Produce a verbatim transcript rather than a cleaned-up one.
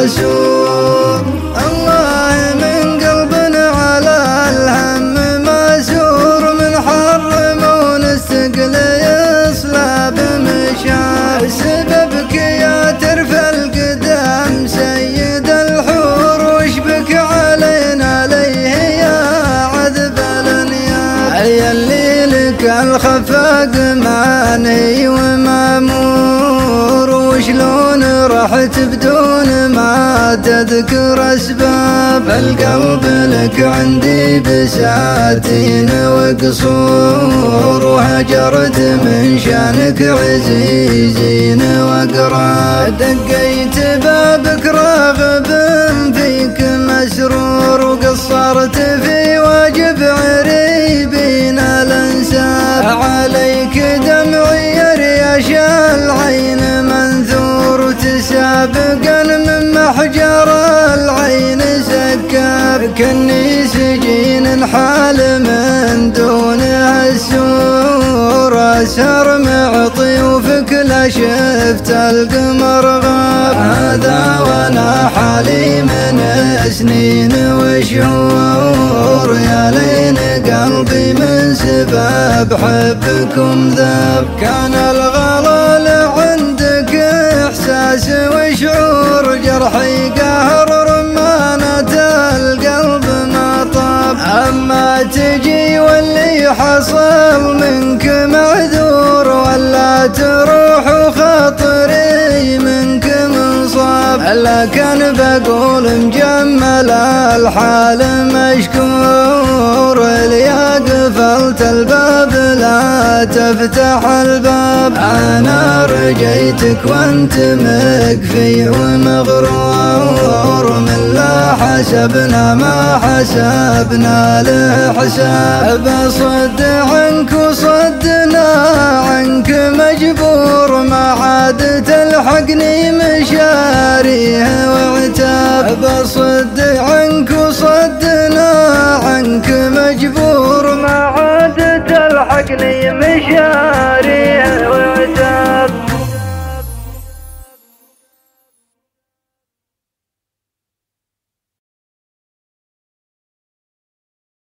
مسور. الله من قلبنا على الهم مسور، من حرمون الثقل يصلى بمشار. سببك يا ترف القدام سيد الحور، وش بك علينا ليه يا عذب الانيار. يلي لك الخفاق ماني ومامور، وشلون رحت بدون ما تذكر اسباب. القلب لك عندي بساتين وقصور، وهجرت من شانك عزيزين واقراب. دقيت بابك راغب فيك مسرور، وقصرت في واجب عريبين الانساب. عليك دمعي رياش العين منثور، تسابقا من محجر العين سكاب. كني سجين حال من دونها السور، اسهر مع طيوفك لا شفت القمر غاب. هذا وانا حالي من سنين وشهور، يا لين قلبي من سبب حبكم ذاب. كان الغلال عندك احساس وشعور، جرحي قهر رمانة القلب ما طاب. اما تجي واللي حصل منك معذور، ولا تروح وخاطري منك منصاب. لكن بقول مجمل الحال مشكور، يا قفلت الباب لا تفتح الباب. انا رجيتك وانت مكفي ومغرور، من لا حسبنا ما حسبنا له حساب. صد عنك وصدنا عنك مجبور، ما عاد تلحقني مشاريه وعتاب. بصد عنك وصدنا عنك مجبور، ما عاد تلحقني مشاريه